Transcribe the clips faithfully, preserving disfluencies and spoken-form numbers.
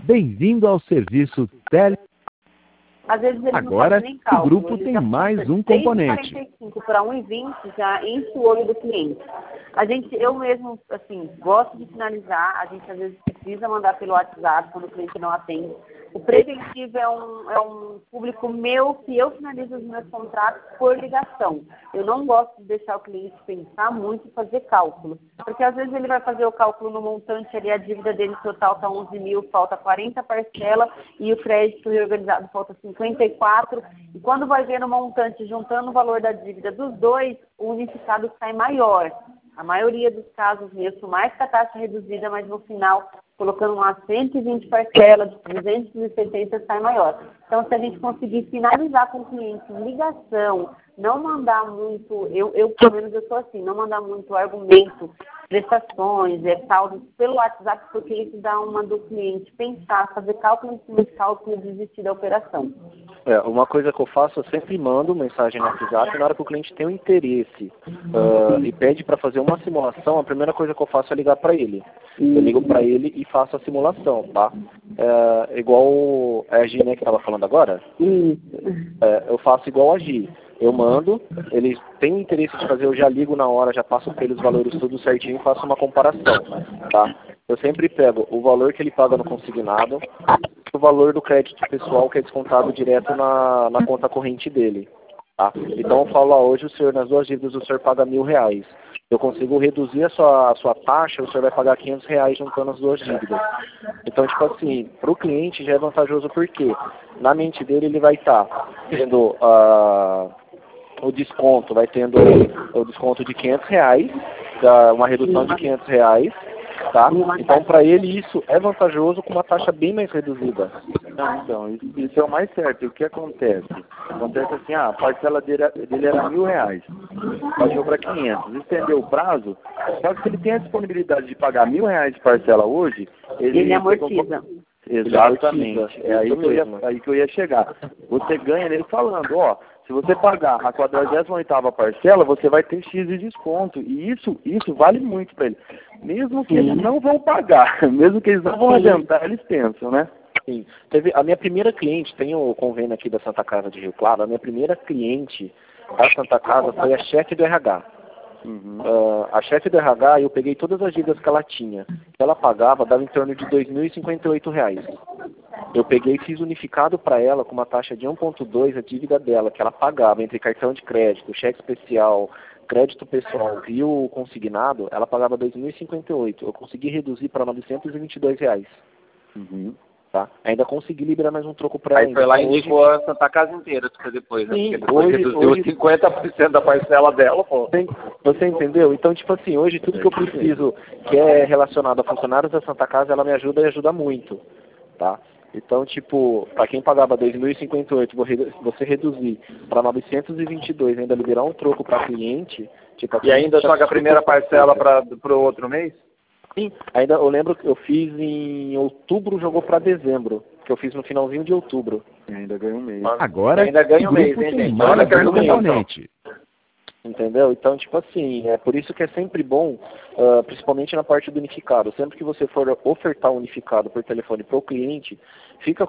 Bem-vindo ao serviço Tele. Às vezes eles Agora, não fazem nem cálculo, o grupo eles tem já mais puxam um de seis componente. e quarenta e cinco para um e vinte já enche o olho do cliente. A gente, eu mesmo, assim, gosto de finalizar, a gente às vezes precisa mandar pelo WhatsApp quando o cliente não atende. O preventivo é um, é um público meu que eu finalizo os meus contratos por ligação. Eu não gosto de deixar o cliente pensar muito e fazer cálculo, porque às vezes ele vai fazer o cálculo no montante ali, a dívida dele total está onze mil, falta quarenta parcelas e o crédito reorganizado falta cinquenta e quatro, e quando vai ver no montante, juntando o valor da dívida dos dois, o unificado sai maior. A maioria dos casos mesmo, mais que a taxa reduzida, mas no final, colocando umas cento e vinte parcelas, de trezentos e setenta sai maior. Então, se a gente conseguir finalizar com o cliente em ligação, não mandar muito, eu, eu pelo menos eu sou assim, não mandar muito argumento, prestações, é, saldos pelo WhatsApp, porque isso dá uma do cliente pensar, fazer cálculo em cima de cálculo e desistir da operação. É, uma coisa que eu faço, eu sempre mando mensagem no WhatsApp na hora que o cliente tem um interesse uh, e pede para fazer uma simulação, a primeira coisa que eu faço é ligar para ele. Eu ligo para ele e faço a simulação, tá? É, igual a Gi, né, que estava falando agora, é, eu faço igual a Gi. Eu mando, eles têm interesse de fazer, eu já ligo na hora, já passo para eles os valores tudo certinho e faço uma comparação, tá? Eu sempre pego o valor que ele paga no consignado, o valor do crédito pessoal que é descontado direto na, na conta corrente dele, tá? Então eu falo, ó, hoje o senhor, nas duas dívidas, o senhor paga mil reais. Eu consigo reduzir a sua, a sua taxa, o senhor vai pagar quinhentos reais juntando as duas dívidas. Então, tipo assim, para o cliente já é vantajoso porque na mente dele ele vai estar tá tendo a... Uh, o desconto, vai tendo o desconto de quinhentos reais, uma redução de quinhentos reais, tá? Então, para ele, isso é vantajoso com uma taxa bem mais reduzida. Não, então, isso, isso é o mais certo. O que acontece? Acontece assim, ah, a parcela dele, dele era mil reais, baixou para quinhentos, estendeu o prazo, só que se ele tem a disponibilidade de pagar mil reais de parcela hoje, ele, ele amortiza. Exatamente, é aí que, eu ia, aí que eu ia chegar. Você ganha nele falando, ó, se você pagar a quadragésima oitava parcela, você vai ter X de desconto. E isso, isso vale muito para ele. Mesmo que eles não vão pagar, mesmo que eles não vão adiantar, eles pensam, né? Sim. Teve, a minha primeira cliente, tem o convênio aqui da Santa Casa de Rio Claro, a minha primeira cliente da Santa Casa foi a chefe do R H. Uhum. Uh, a chefe do R H, eu peguei todas as dívidas que ela tinha. Que ela pagava, dava em torno de dois mil e cinquenta e oito reais. Eu peguei e fiz unificado para ela com uma taxa de um vírgula dois a dívida dela, que ela pagava entre cartão de crédito, cheque especial, crédito pessoal e o consignado, ela pagava dois mil e cinquenta e oito. Eu consegui reduzir para novecentos e vinte e dois reais. Uhum. Tá? Ainda consegui liberar mais um troco para ela. Aí foi lá e indicou a Santa Casa inteira depois, né? Sim, porque depois hoje, reduziu hoje... cinquenta por cento da parcela dela, pô. Você entendeu? Então, tipo assim, hoje tudo que eu preciso que é relacionado a funcionários da Santa Casa, ela me ajuda e ajuda muito, tá? Então, tipo, para quem pagava dois mil e cinquenta e oito, você reduzir para novecentos e vinte e dois, ainda liberar um troco para cliente, tipo, e ainda joga a primeira parcela para o outro mês? Sim, ainda eu lembro que eu fiz em outubro, jogou para dezembro, que eu fiz no finalzinho de outubro. E ainda ganha um mês. Agora, ainda ganha um o mês, grupo hein, tem gente? mais Olha que um componente. Entendeu? Então, tipo assim, é por isso que é sempre bom, uh, principalmente na parte do unificado, sempre que você for ofertar o unificado por telefone para o cliente, fica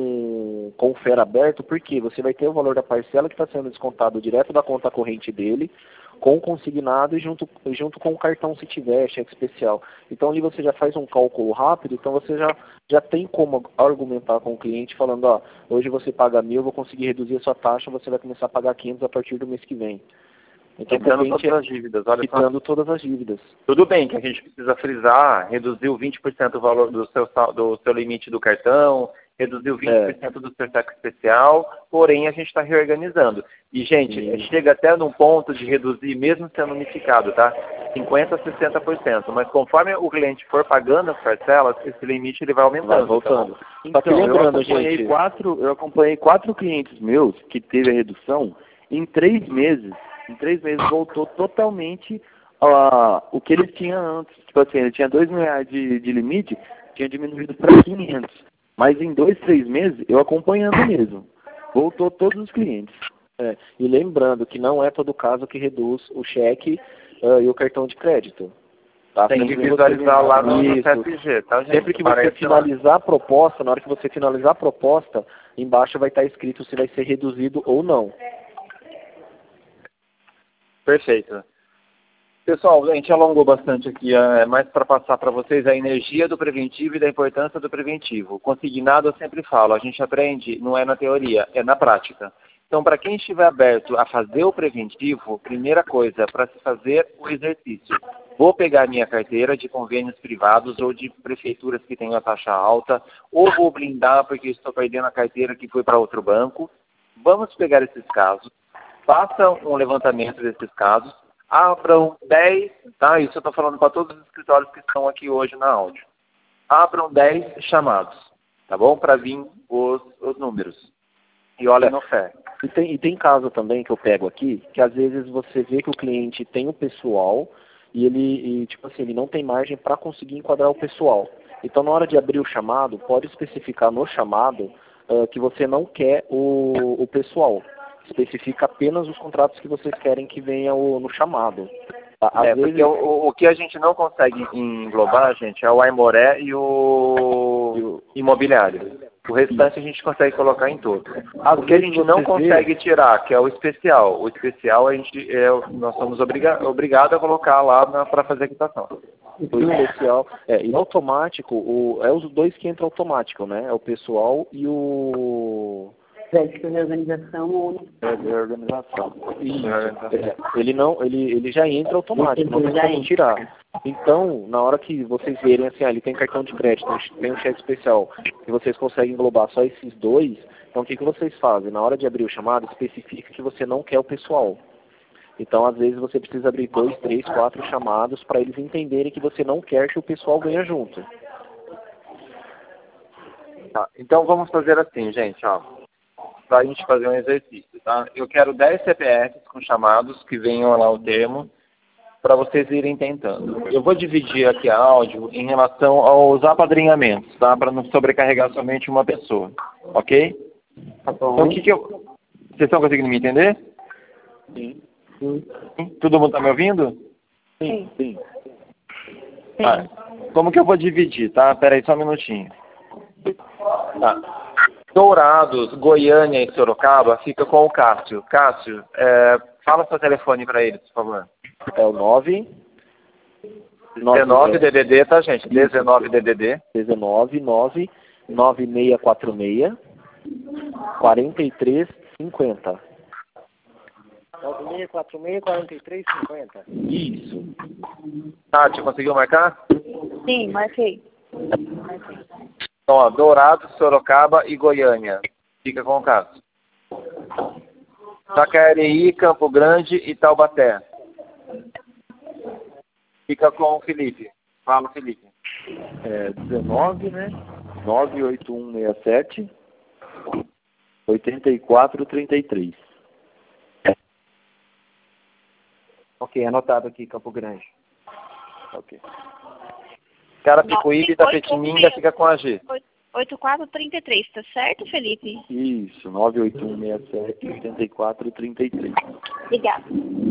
com, com o F E R aberto, porque você vai ter o valor da parcela que está sendo descontado direto da conta corrente dele, com o consignado e junto, junto com o cartão se tiver, cheque especial. Então ali você já faz um cálculo rápido, então você já, já tem como argumentar com o cliente falando, ó, hoje você paga mil, eu vou conseguir reduzir a sua taxa, você vai começar a pagar quinhentos a partir do mês que vem. Então, quitando todas as dívidas, olha só. Quitando todas as dívidas. Tudo bem que a gente precisa frisar, reduziu vinte por cento o valor do seu, do seu limite do cartão, reduziu vinte por cento é. do seu cheque especial, porém a gente está reorganizando. E, gente, Sim. chega até num ponto de reduzir, mesmo sendo unificado, tá? cinquenta por cento a sessenta por cento. Mas conforme o cliente for pagando as parcelas, esse limite ele vai aumentando. Vai voltando. Então, então lembrando, eu acompanhei, gente... quatro, eu acompanhei quatro clientes meus que teve a redução em três meses. Em três meses voltou totalmente uh, o que eles tinham antes. Tipo assim, ele tinha dois mil reais de, de limite, tinha diminuído para quinhentos. Mas em dois, três meses, eu acompanhando mesmo. Voltou todos os clientes. É, e lembrando que não é todo caso que reduz o cheque uh, e o cartão de crédito. Tá? Tem que visualizar lá no C S G, tá, gente? Sempre que você finalizar a proposta, na hora que você finalizar a proposta, embaixo vai estar escrito se vai ser reduzido ou não. Perfeito. Pessoal, a gente alongou bastante aqui, é mais para passar para vocês a energia do preventivo e da importância do preventivo. Consignado, eu sempre falo, a gente aprende, não é na teoria, é na prática. Então, para quem estiver aberto a fazer o preventivo, primeira coisa, para se fazer o exercício. Vou pegar minha carteira de convênios privados ou de prefeituras que tenham a taxa alta, ou vou blindar porque estou perdendo a carteira que foi para outro banco. Vamos pegar esses casos, façam um levantamento desses casos, abram dez, tá? Isso eu estou falando para todos os escritórios que estão aqui hoje na áudio. Abram dez chamados, tá bom? Para vir os, os números. E olha no fé. E tem, e tem caso também que eu pego aqui, que às vezes você vê que o cliente tem o pessoal e ele, e, tipo assim, ele não tem margem para conseguir enquadrar o pessoal. Então, na hora de abrir o chamado, pode especificar no chamado uh, que você não quer o, o pessoal. Especifica apenas os contratos que vocês querem que venha o, no chamado. Às é, vezes... porque o, o que a gente não consegue englobar, gente, é o Aimoré e o, e o imobiliário. O restante a gente consegue colocar em todo. O que a gente não consegue tirar, que é o especial. O especial a gente, é, nós somos obriga obrigados a colocar lá para fazer a quitação. O especial, é, e automático, o, é os dois que entram automático, né? É o pessoal e o... Crédito de reorganização ou... É, de organização. É, ele não, ele, ele já entra automático, não tem como tirar. Então, na hora que vocês verem assim, ah, ele tem cartão de crédito, tem um cheque especial, e vocês conseguem englobar só esses dois, então o que, que vocês fazem? Na hora de abrir o chamado, especifica que você não quer o pessoal. Então, às vezes, você precisa abrir dois, três, quatro chamados para eles entenderem que você não quer que o pessoal venha junto. Tá, então, vamos fazer assim, gente, ó. Para a gente fazer um exercício, tá? Eu quero dez C P Fs com chamados que venham lá o termo para vocês irem tentando. Eu vou dividir aqui a áudio em relação aos apadrinhamentos, tá? Para não sobrecarregar somente uma pessoa, ok? Tá bom. Então, o que que eu... Vocês estão conseguindo me entender? Sim. Sim. Todo mundo está me ouvindo? Sim. Sim. Ah, como que eu vou dividir, tá? Espera aí só um minutinho. Tá. Dourados, Goiânia e Sorocaba fica com o Cássio. Cássio, é, fala seu telefone para eles, por favor. É o nove... dezenove D D D, tá, gente? dezenove D D D. dezenove nove nove seis quatro seis quatro três cinco zero. nove seis quatro seis quatro três cinco zero. Isso. Tati, conseguiu marcar? Sim, marquei. Marquei. Então, ó, Dourados, Sorocaba e Goiânia. Fica com o Cássio. Jacareí, Campo Grande e Taubaté. Fica com o Felipe. Fala, Felipe. É dezenove, né? nove oito um seis sete oito quatro três três. Ok, anotado aqui, Campo Grande. Ok. Carapicuíba e Itapetininga fica com a G. oito quatro três três, tá certo, Felipe? Isso, nove oito um seis sete oito quatro três três. Obrigada.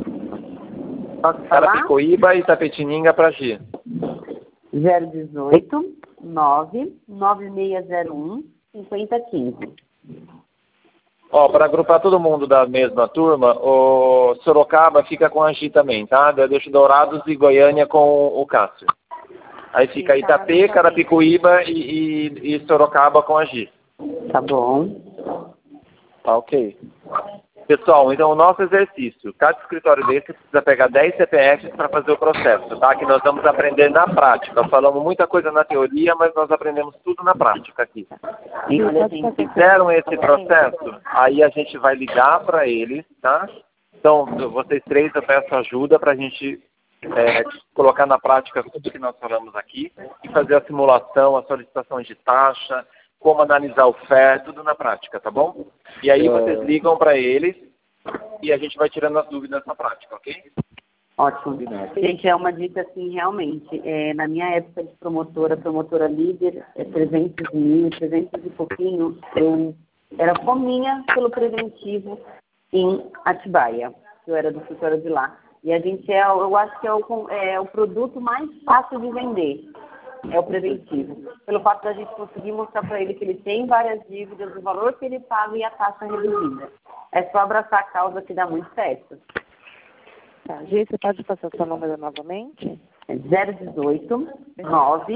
Carapicuíba e Itapetininga para G. zero dezoito, nove nove seis zero um, cinco zero um cinco. Ó, para agrupar todo mundo da mesma turma, o Sorocaba fica com a G também, tá? Eu deixo Dourados e Goiânia com o Cássio. Aí fica Itapê, Carapicuíba e, e, e Sorocaba com a G. Tá bom. Tá ok. Pessoal, então o nosso exercício, cada escritório desse precisa pegar dez C P Fs para fazer o processo, tá? Que nós vamos aprender na prática. Falamos muita coisa na teoria, mas nós aprendemos tudo na prática aqui. E olha, assim, fizeram esse processo, aí a gente vai ligar para eles, tá? Então, vocês três, eu peço ajuda para a gente é, colocar na prática tudo que nós falamos aqui e fazer a simulação, a solicitação de taxa, como analisar o F E R, tudo na prática, tá bom? E aí vocês ligam para eles e a gente vai tirando as dúvidas na prática, ok? Ótimo. Gente, é uma dica assim, realmente. É, na minha época de promotora, promotora líder, é trezentos mil, trezentos e pouquinho, eu era fominha pelo preventivo em Atibaia, que eu era do escritório de lá. E a gente é, eu acho que é o, é o produto mais fácil de vender. É o preventivo. Pelo fato da gente conseguir mostrar para ele que ele tem várias dívidas, o valor que ele paga e a taxa reduzida. É só abraçar a causa que dá muito certo. Tá, Gê, você pode passar o seu número novamente? É zero dezoito, nove,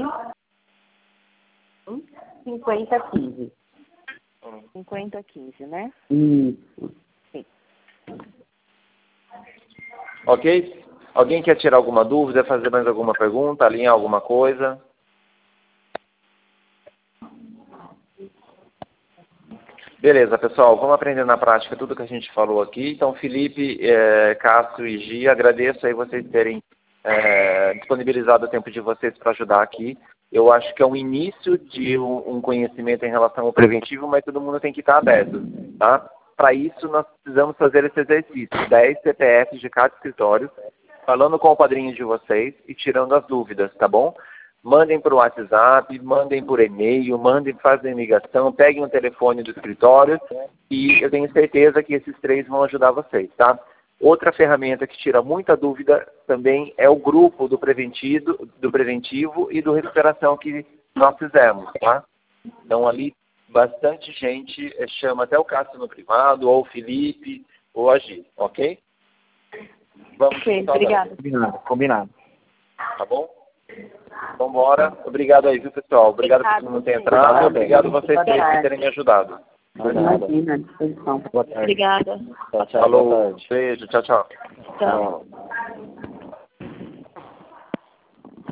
cinquenta, quinze. cinquenta, quinze, né? Isso. Sim. Ok? Alguém quer tirar alguma dúvida, fazer mais alguma pergunta, alinhar alguma coisa? Beleza, pessoal, vamos aprender na prática tudo que a gente falou aqui. Então, Felipe, é, Cássio e Gia, agradeço aí vocês terem é, disponibilizado o tempo de vocês para ajudar aqui. Eu acho que é um início de um, um conhecimento em relação ao preventivo, mas todo mundo tem que estar aberto, tá? Para isso, nós precisamos fazer esse exercício, dez C P Fs de cada escritório, falando com o padrinho de vocês e tirando as dúvidas, tá bom? Mandem por WhatsApp, mandem por e-mail, mandem, fazem ligação, peguem o telefone do escritório e eu tenho certeza que esses três vão ajudar vocês, tá? Outra ferramenta que tira muita dúvida também é o grupo do preventivo, do preventivo e do recuperação que nós fizemos, tá? Então ali bastante gente chama até o Cássio no privado, ou o Felipe, ou a Gi, ok? Vamos. Ok, obrigada. Combinado, combinado. Tá bom? Vamos embora. Obrigado aí, viu, pessoal? Obrigado por todo mundo ter entrado. Obrigado a vocês três por terem me ajudado. Imagina, à disposição. Boa tarde. Obrigada. Tchau, tchau. Falou. Boa tarde. Beijo. Tchau, tchau. Tchau. Tchau.